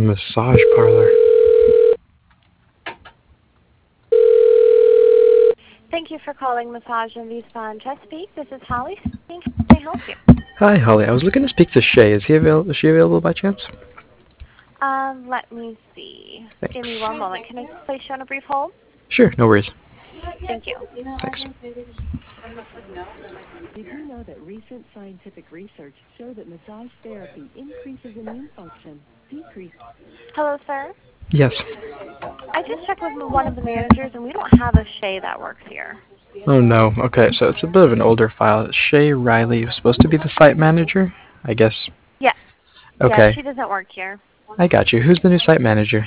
massage parlor. Thank you for calling Massage and Spa in Chesapeake. This is Holly speaking. How can I help you? Hi, Holly. I was looking to speak to Shay. Is she available by chance? Let me see. Give Thanks. me one moment. Can I just place you on a brief hold? Sure, no worries. Thank you. Thanks. Did you know that recent scientific research show that massage therapy increases immune function, decreases... Hello, sir. Yes. I just checked with one of the managers, and we don't have a Shay that works here. Oh no. Okay, so it's a bit of an older file. Shay Riley was supposed to be the site manager, I guess. Yes. Yeah, Okay, she doesn't work here. I got you. Who's the new site manager?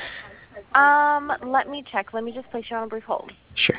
Let me check. Let me just place you on a brief hold. Sure.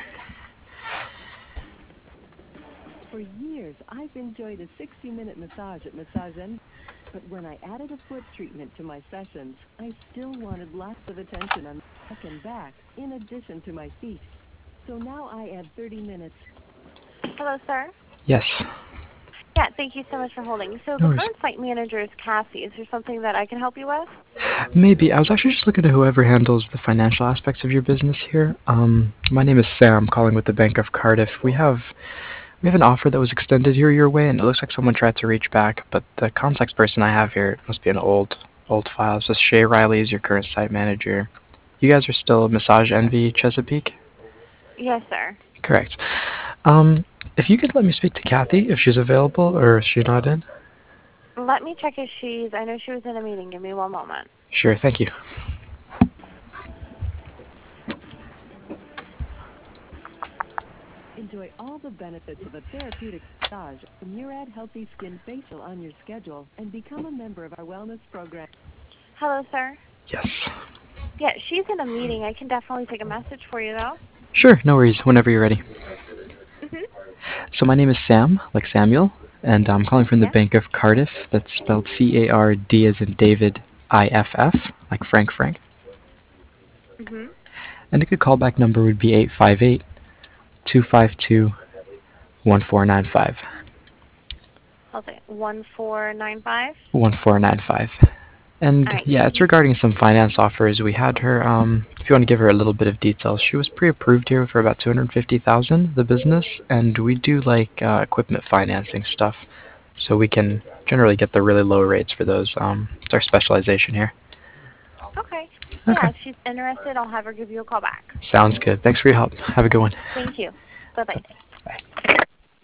For years, I've enjoyed a 60-minute massage at Massage Envy. But when I added a foot treatment to my sessions, I still wanted lots of attention on my neck and back, in addition to my feet. So now I add 30 minutes. Hello, sir. Yes. Yeah, thank you so much for holding. So No the worries. current site manager is Cassie. Is there something that I can help you with? Maybe. I was actually just looking at whoever handles the financial aspects of your business here. My name is Sam, calling with the Bank of Cardiff. We have an offer that was extended here your way, and it looks like someone tried to reach back, but the contact person I have here must be an old file. It says Shay Riley is your current site manager. You guys are still Massage Envy Chesapeake? Yes, sir. Correct. If you could let me speak to Kathy, if she's available, or is she not in? Let me check if I know she was in a meeting. Give me one moment. Sure, thank you. Enjoy all the benefits of a therapeutic massage from Murad Healthy Skin Facial on your schedule and become a member of our wellness program. Hello, sir. Yes. Yeah, she's in a meeting. I can definitely take a message for you, though. Sure, no worries, whenever you're ready. Mhm. So my name is Sam, like Samuel, and I'm calling from the Yeah. Bank of Cardiff. That's spelled C-A-R-D as in David, I-F-F, like Frank. Mhm. And the good callback number would be 858-252-1495. Hold it. 1495. 1495. And All right. yeah, it's regarding some finance offers. We had her, if you want to give her a little bit of details, she was pre-approved here for about 250,000, the business, and we do like equipment financing stuff, so we can generally get the really low rates for those. It's our specialization here. Okay. Okay, Yeah, if she's interested, I'll have her give you a call back. sounds good. Thanks for your help. Have a good one. Thank you. Bye bye. Bye.